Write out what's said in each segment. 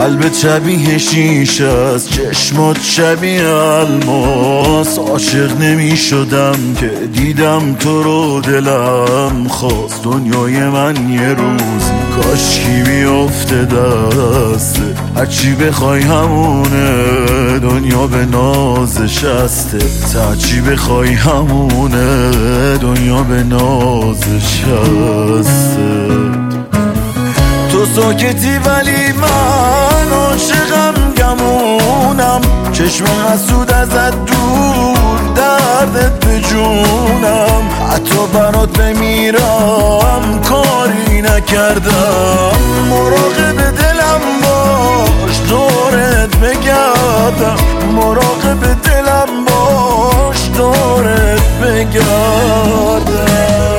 قلبت شبیه شیشه است، چشمات شبیه الماس. عاشق نمی شدم که دیدم تو رو، دلم خواست دنیای من یه روزی کاشکی بیفته دسته. هرچی بخوای همونه، دنیا به نازش هسته. هرچی بخوای همونه، دنیا به نازش هسته. تو ساکتی ولی من عاشقم، گمونم. چشم حسود ازت دور، دردت به جونم. حتی برات بمیرم کاری نکردم. مراقب دلم باش، دورت بگردم. مراقب دلم باش، دورت بگردم.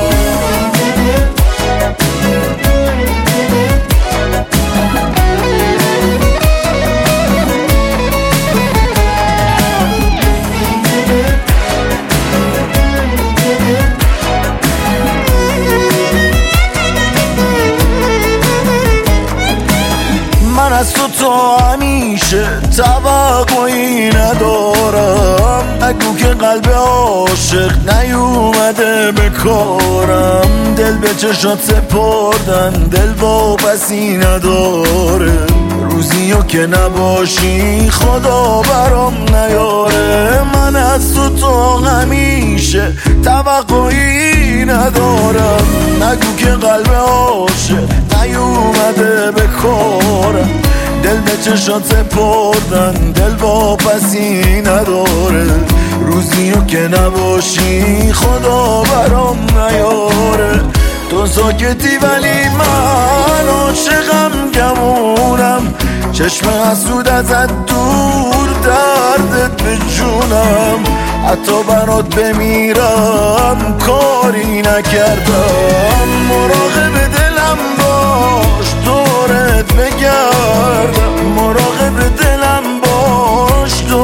من از تو همیشه توقعی ندارم. نگو که قلب عاشق نیومده به کارم. دل به چشات سپردن، دل واپسی نداره. روزیو که نباشی خدا برام نیاره. من از تو همیشه توقعی ندارم. نگو که قلب عاشق نیومده به کارم. دل به چشات سپردن، دل واپسی نداره. روزیو که نباشی خدا برام نیاره. تو ساکتی ولی من عاشقم، گمونم. چشم حسود ازت دور، دردت به جونم. حتی برات بمیرم کاری نکردم. مراقب دلم باش، دورت بگردم. مراقب دلم باش،